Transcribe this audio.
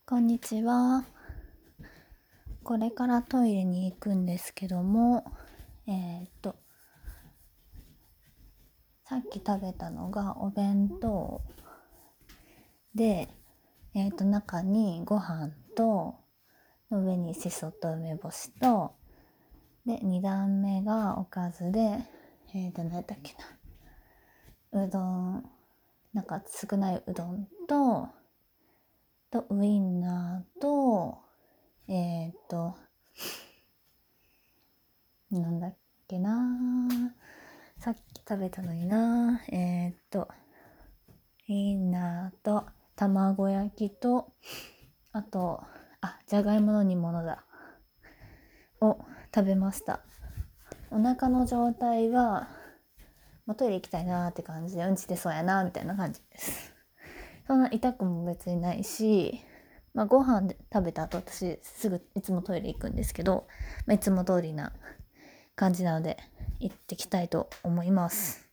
こんにちは。これからトイレに行くんですけども、さっき食べたのがお弁当で、中にご飯と、の上にしそと梅干しと、で、2段目がおかずで、何やったっけな。うどん、なんか少ないうどんとウインナーと、なんだっけな、さっき食べたのにな、ウインナーと卵焼きと、あとじゃがいもの煮物だを食べました。お腹の状態は、トイレ行きたいなーって感じで、うんち出そうやなーみたいな感じです。そんな痛くも別にないし、ご飯で食べた後、私すぐいつもトイレ行くんですけど、いつも通りな感じなので行ってきたいと思います。